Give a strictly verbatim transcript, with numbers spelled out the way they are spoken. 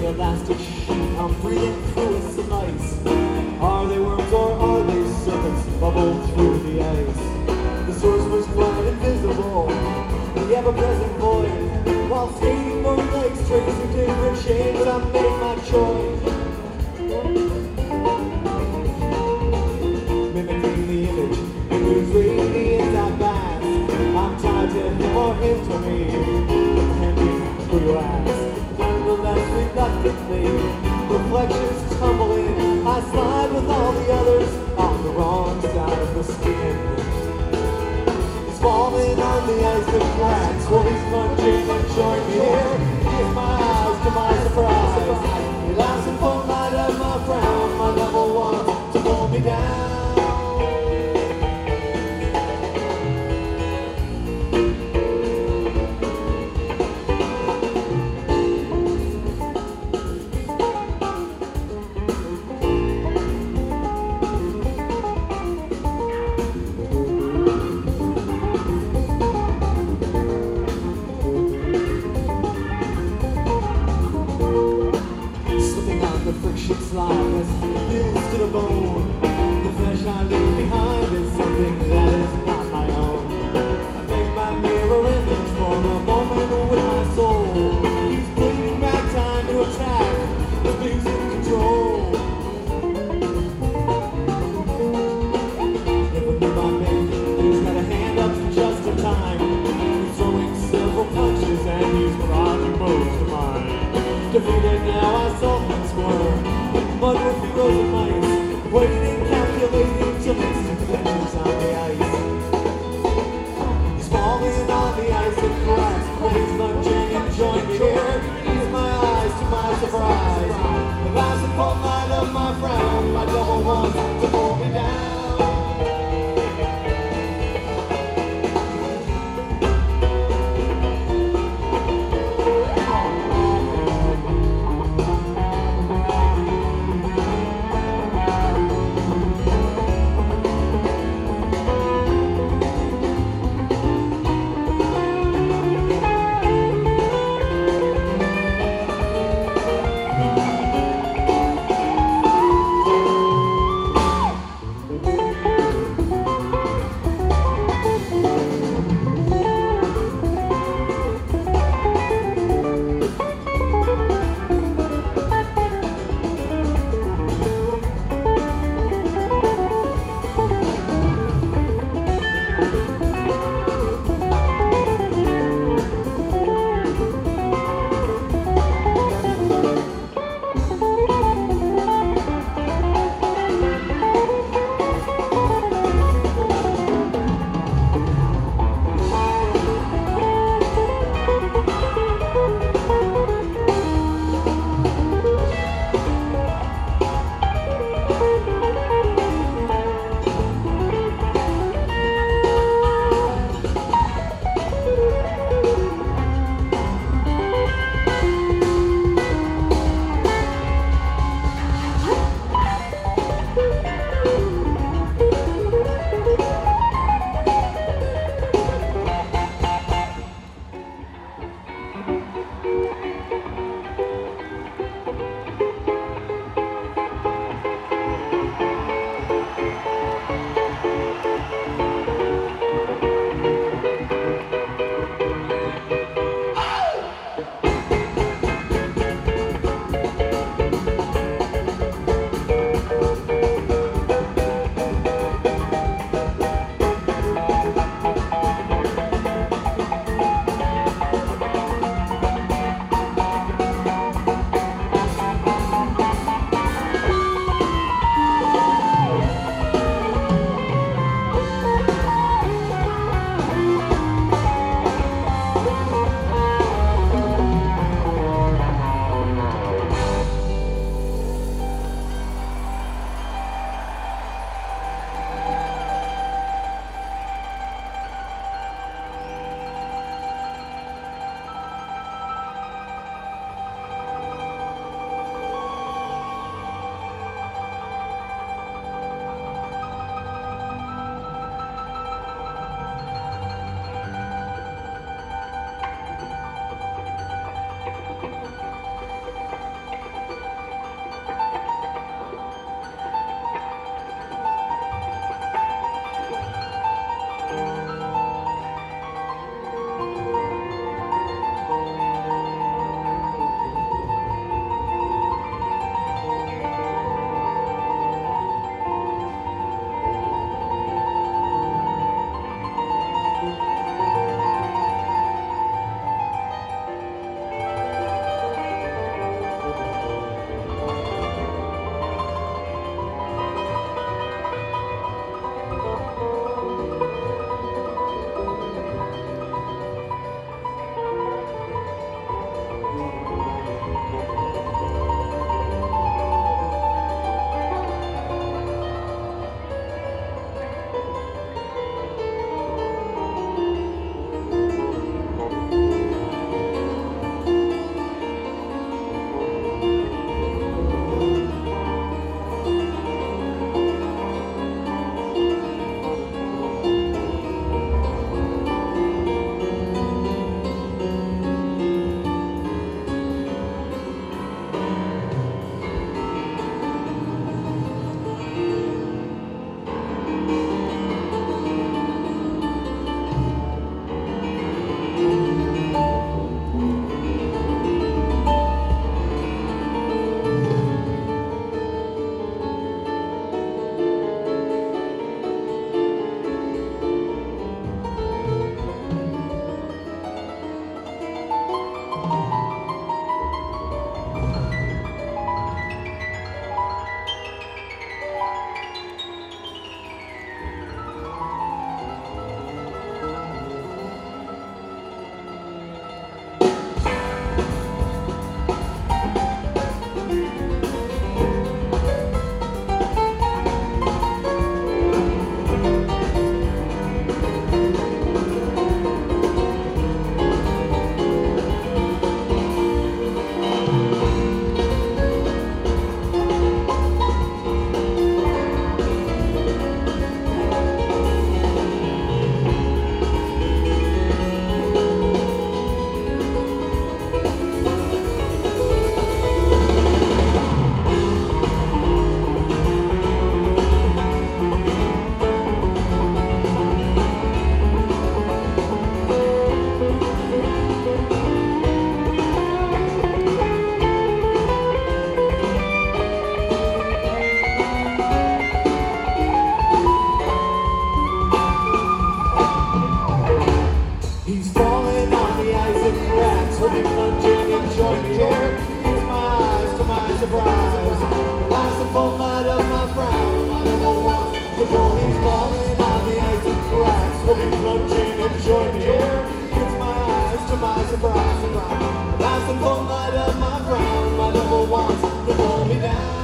elastic sheet I'm breathing through is some ice. Are they worms or are they serpents bubble through the ice? The source was quite invisible, the ever-present void. While skating over lakes, tracing different shapes, I made my choice. Mimicking the image in whose radiance I bask. I'm tied to him or him to me, depending who you ask. Nonetheless, reluctantly, reflections tumble in. I slide with all the others on the wrong side of the skin. He's falling on the ice that cracks. Well, he's punching and join me here. Here's my eyes to my surprise. He laughs and full light of my frown. My devil wants to pull me down. Sliders, used to the bone. The flesh I leave behind is something that is not my own. I make my mirror image for a moment with my soul. He's bleeding back time to attack, the things in control. Never knew my mate, he's got a hand up just in time. He's throwing several punches and he's barraging both of mine. Defeated now, I sulk and squirm. But with heroes of mice, waiting, calculating till instant clenches on the ice. He's falling on the ice and cracks, but he's lunging and join me here. He's my eyes to my surprise. The last and full light of my frown, my devil wants to pull me down. He'll be plunging and join me here. It's my eyes to my surprise. Last the full light of my frown. My number one before he's falling on the ice and cracks. He'll be plunging and join me here. It's my eyes to my surprise. Last the full light of my frown. My number one to pull me down.